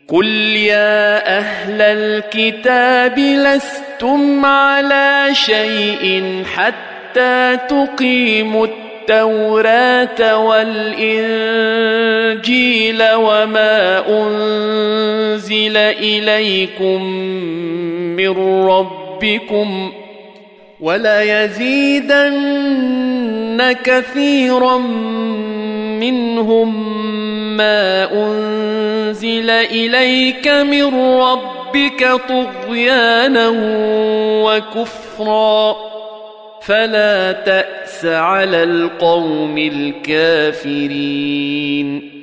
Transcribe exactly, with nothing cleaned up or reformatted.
قل يا أهل الكتاب لستم على شيء حتى تقيموا التوراة والإنجيل وما أنزل إليكم من ربكم وليزيدن كثيرا منهم ما أنزل إليك من ربك طغيانا وكفرا فلا تأس على القوم الكافرين.